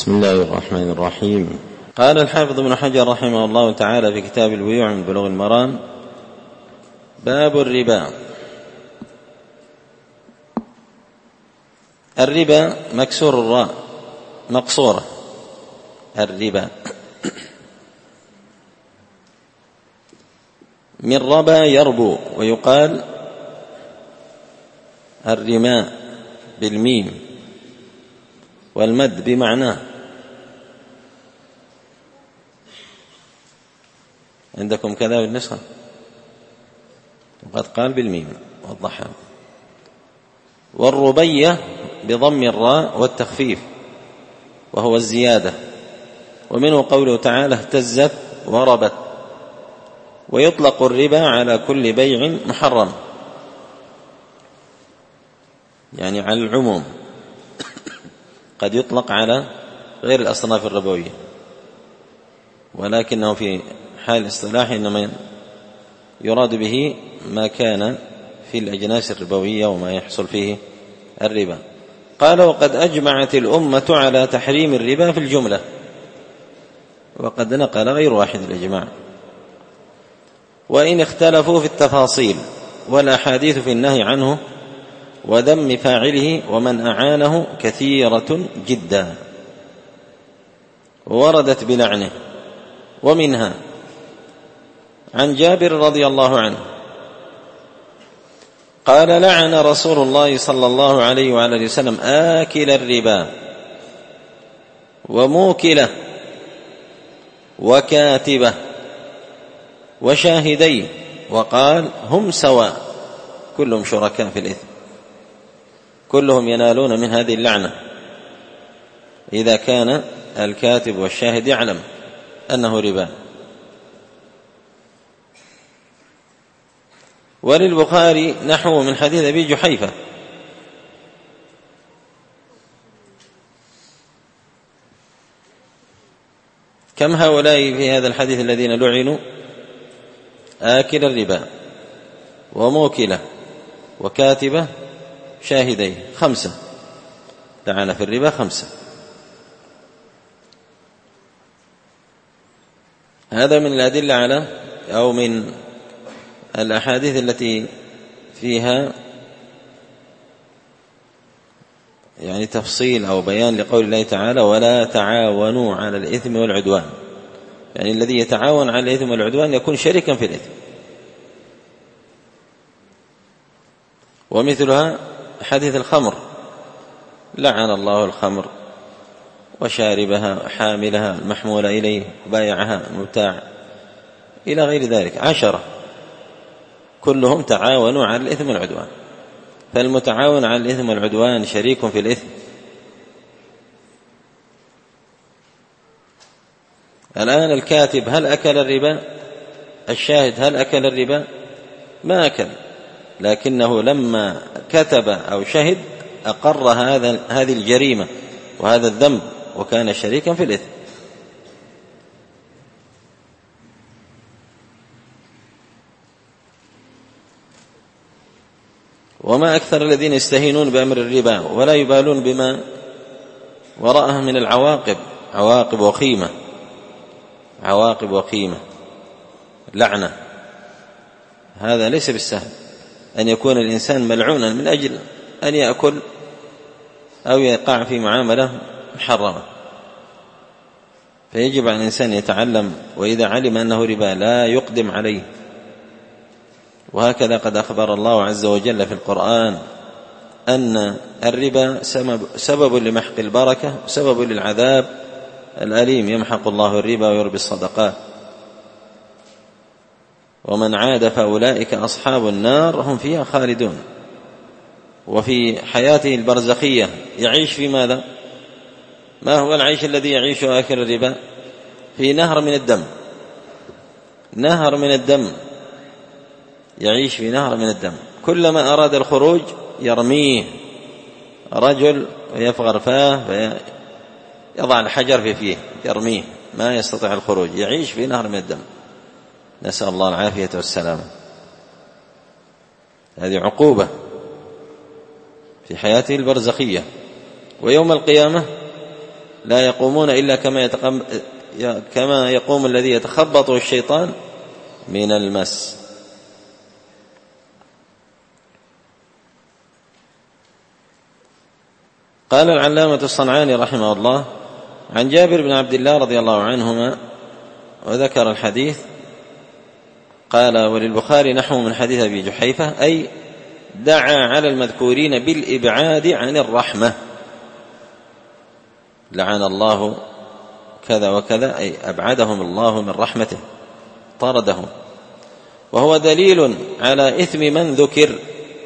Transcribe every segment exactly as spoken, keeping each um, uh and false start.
بسم الله الرحمن الرحيم. قال الحافظ ابن حجر رحمه الله تعالى في كتاب البيوع من بلوغ المرام: باب الربا. الربا مكسور الراء مقصورة، الربا من ربا يربو، ويقال الرماء بالميم والمد بمعناه. عندكم كذا بالنسخة؟ وقد قال بالميم وضحها. والربية بضم الراء والتخفيف وهو الزيادة، ومنه قوله تعالى: اهتزت وربت. ويطلق الربا على كل بيع محرم، يعني على العموم، قد يطلق على غير الأصناف الربوية، ولكنه في حال الاصطلاح إنما يراد به ما كان في الأجناس الربوية وما يحصل فيه الربا. قال: وقد أجمعت الأمة على تحريم الربا في الجملة، وقد نقل غير واحد الإجماع، وإن اختلفوا في التفاصيل، والأحاديث في النهي عنه وذم فاعله ومن أعانه كثيرة جدا، وردت بلعنه. ومنها عن جابر رضي الله عنه قال: لعن رسول الله صلى الله عليه وعلى وسلم آكل الربا وموكله وكاتبه وشاهديه، وقال: هم سواء، كلهم شركاء في الإثم، كلهم ينالون من هذه اللعنة إذا كان الكاتب والشاهد يعلم أنه ربا. وللبخاري نحو من حديث أبي جحيفة: كم هؤلاء في هذا الحديث الذين لعنوا؟ آكل الربا وموكله وكاتبه شاهديه، خمسة لعن في الربا، خمسة. هذا من الأدلة على أو من الأحاديث التي فيها يعني تفصيل أو بيان لقول الله تعالى: ولا تعاونوا على الإثم والعدوان، يعني الذي يتعاون على الإثم والعدوان يكون شريكا في الإثم. ومثلها حديث الخمر: لعن الله الخمر وشاربها حاملها المحمول إليه بايعها المبتاع، إلى غير ذلك، عشرة كلهم تعاونوا على الإثم والعدوان. فالمتعاون على الإثم والعدوان شريك في الإثم. الآن الكاتب هل أكل الربا؟ الشاهد هل أكل الربا؟ ما أكل، لكنه لما كتب أو شهد أقر هذا هذه الجريمة وهذا الذنب، وكان شريكا في الإثم. وما أكثر الذين يستهينون بأمر الربا ولا يبالون بما وراءه من العواقب، عواقب وخيمة، عواقب وخيمة، لعنة. هذا ليس بالسهل أن يكون الإنسان ملعونا من أجل أن يأكل أو يقع في معاملة محرمة. فيجب على الإنسان يتعلم، وإذا علم أنه ربا لا يقدم عليه. وهكذا قد أخبر الله عز وجل في القرآن أن الربا سبب لمحق البركة، سبب للعذاب الأليم، يمحق الله الربا ويربي الصدقات. ومن عاد فأولئك أصحاب النار هم فيها خالدون. وفي حياته البرزخية يعيش في ماذا؟ ما هو العيش الذي يعيش آكل الربا؟ في نهر من الدم، نهر من الدم، يعيش في نهر من الدم. كلما أراد الخروج يرميه رجل ويفغر فاه فيضع الحجر في فيه يرميه، ما يستطيع الخروج، يعيش في نهر من الدم. نسأل الله العافية والسلامة. هذه عقوبة في حياته البرزخية. ويوم القيامة لا يقومون إلا كما, كما يقوم الذي يتخبطه الشيطان من المس. قال العلامة الصنعاني رحمه الله عن جابر بن عبد الله رضي الله عنهما وذكر الحديث قال وللبخاري نحو من حديث أبي جحيفة أي دعا على المذكورين بالإبعاد عن الرحمة، لعن الله كذا وكذا أي أبعدهم الله من رحمته طردهم، وهو دليل على إثم من ذكر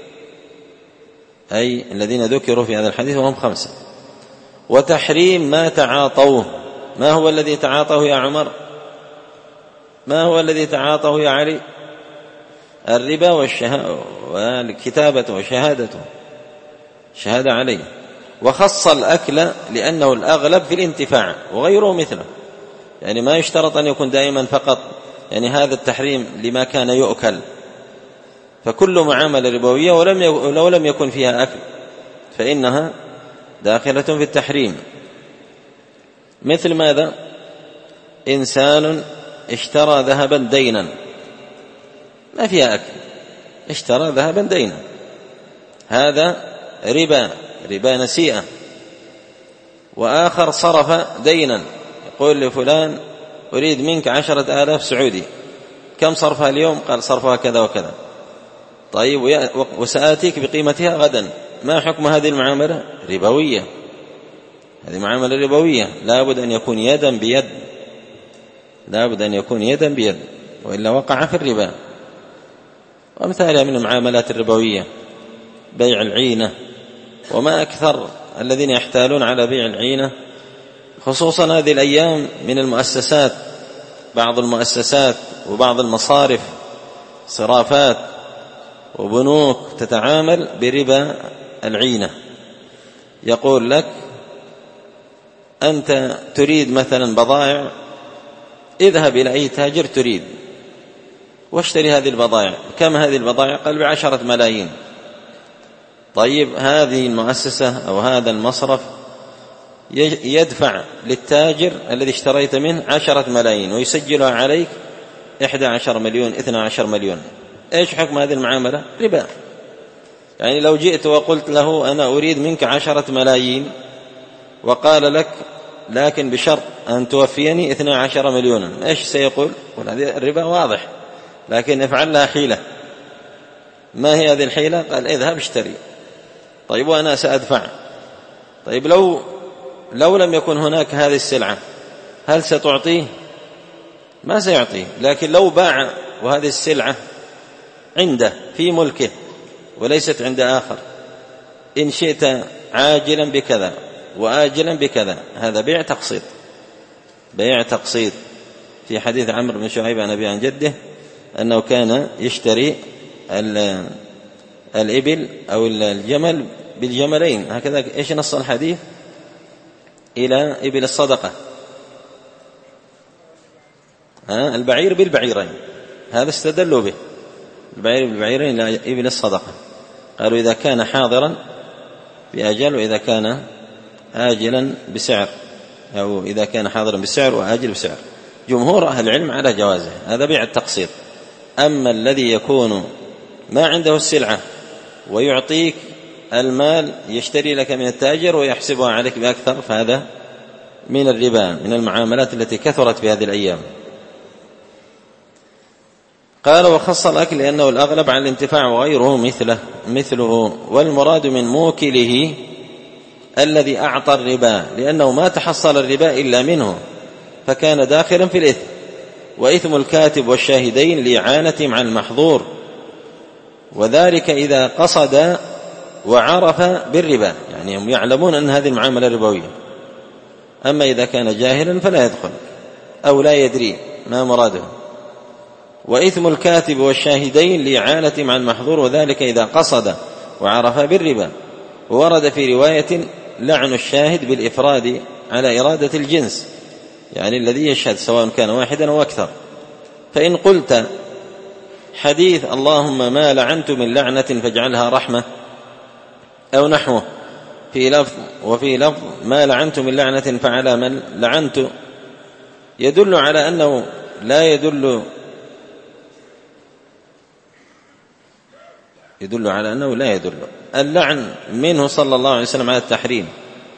أي الذين ذكروا في هذا الحديث وهم خمسة، وتحريم ما تعاطوه. ما هو الذي تعاطوه يا عمر؟ ما هو الذي تعاطوه يا علي؟ الربا والكتابة وشهادته شهادة عليه. وخص الأكل لأنه الأغلب في الانتفاع وغيره مثله، يعني ما يشترط أن يكون دائما فقط يعني هذا التحريم لما كان يؤكل، فكل معاملة ربوية ولو لم يكن فيها أكل فإنها داخلة في التحريم. مثل ماذا؟ إنسان اشترى ذهبا دينا ما فيها أكل، اشترى ذهبا دينا، هذا ربا ربا نسيئة. وآخر صرف دينا يقول لفلان أريد منك عشرة آلاف سعودي، كم صرفها اليوم؟ قال صرفها كذا وكذا. طيب وسآتيك بقيمتها غدا، ما حكم هذه المعاملة؟ ربوية، هذه معاملة ربوية، لابد أن يكون يدا بيد، لابد أن يكون يدا بيد وإلا وقع في الربا. وأمثالها من المعاملات الربوية بيع العينة، وما أكثر الذين يحتالون على بيع العينة خصوصا هذه الأيام من المؤسسات، بعض المؤسسات وبعض المصارف صرافات وبنوك تتعامل بربا العينة. يقول لك أنت تريد مثلا بضائع، اذهب إلى أي تاجر تريد واشتري هذه البضائع. كم هذه البضائع؟ قال بعشرة ملايين. طيب هذه المؤسسة أو هذا المصرف يدفع للتاجر الذي اشتريت منه عشرة ملايين ويسجلها عليك إحدى عشر مليون اثنى عشر مليون. إيش حكم هذه المعاملة؟ ربا. يعني لو جئت وقلت له أنا أريد منك عشرة ملايين وقال لك لكن بشرط أن توفيني اثنى عشر مليونا، إيش سيقول؟ هذه الربا واضح، لكن افعل لها حيلة. ما هي هذه الحيلة؟ قال اذهب اشتري. طيب وأنا سأدفع. طيب لو لو لم يكن هناك هذه السلعة هل ستعطيه؟ ما سيعطيه. لكن لو باع وهذه السلعة عنده في ملكه وليست عند آخر، إن شئت عاجلا بكذا وآجلا بكذا، هذا بيع تقسيط، بيع تقسيط. في حديث عمرو بن شعيب عن أبي عن جده أنه كان يشتري الإبل أو الجمل بالجملين، هكذا إيش نص الحديث؟ إلى إبل الصدقة، ها البعير بالبعيرين، هذا استدلوا به، البعير بالبعيرين إلى إبل الصدقة. قالوا إذا كان حاضرا بأجل وإذا كان آجلا بسعر، أو إذا كان حاضرا بسعر وآجل بسعر. جمهور أهل العلم على جوازه، هذا بيع التقسيط. أما الذي يكون ما عنده السلعة ويعطيك المال يشتري لك من التاجر ويحسبها عليك بأكثر، فهذا من الربا، من المعاملات التي كثرت في هذه الأيام. قال وخص الأكل لأنه الأغلب عن الانتفاع وغيره مثله مثله والمراد من موكله الذي أعطى الربا، لأنه ما تحصل الربا إلا منه فكان داخلا في الإثم. وإثم الكاتب والشاهدين لإعانتهم عن المحظور، وذلك إذا قصد وعرف بالربا، يعني هم يعلمون أن هذه المعاملة ربوية. أما إذا كان جاهلا فلا يدخل أو لا يدري ما مراده. وإثم الكاتب والشاهدين لإعانتهم عن المحظور، وذلك إذا قصد وعرف بالربا. وورد في رواية لعن الشاهد بالإفراد على إرادة الجنس، يعني الذي يشهد سواء كان واحدا أو أكثر. فإن قلت حديث اللهم ما لعنت من لعنة فاجعلها رحمة أو نحوه في لفظ وفي لفظ ما لعنت من لعنة فعلى من لعنت، يدل على أنه لا يدل يدل على أنه لا يدل اللعن منه صلى الله عليه وسلم على التحريم،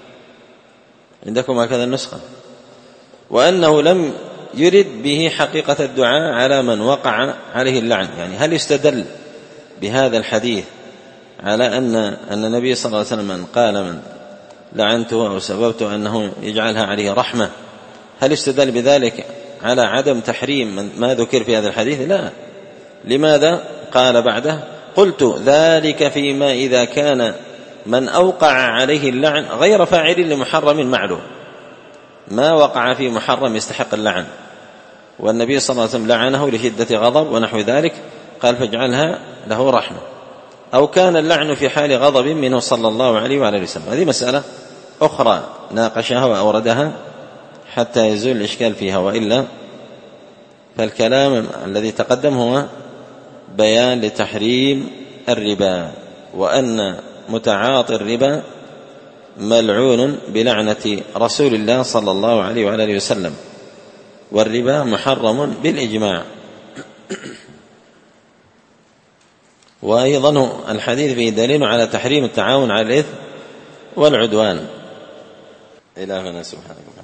عندكم هكذا النسخة، وأنه لم يرد به حقيقة الدعاء على من وقع عليه اللعن. يعني هل يستدل بهذا الحديث على أن أن النبي صلى الله عليه وسلم من قال من لعنته أو سببته أنه يجعلها عليه رحمة، هل يستدل بذلك على عدم تحريم ما ذكر في هذا الحديث؟ لا. لماذا قال بعده قلت ذلك فيما إذا كان من أوقع عليه اللعن غير فاعل لمحرم معلوم، ما وقع في محرم يستحق اللعن، والنبي صلى الله عليه وسلم لعنه لشدة غضب ونحو ذلك، قال فاجعلها له رحمة، أو كان اللعن في حال غضب منه صلى الله عليه وعلى وسلم. هذه مسألة أخرى ناقشها وأوردها حتى يزول الإشكال فيها، وإلا فالكلام الذي تقدم هو بيان لتحريم الربا، وأن متعاطي الربا ملعون بلعنة رسول الله صلى الله عليه وعلى وسلم، والربا محرم بالإجماع. وأيضا الحديث فيه دليل على تحريم التعاون على الإثم والعدوان. إلهنا سبحانه.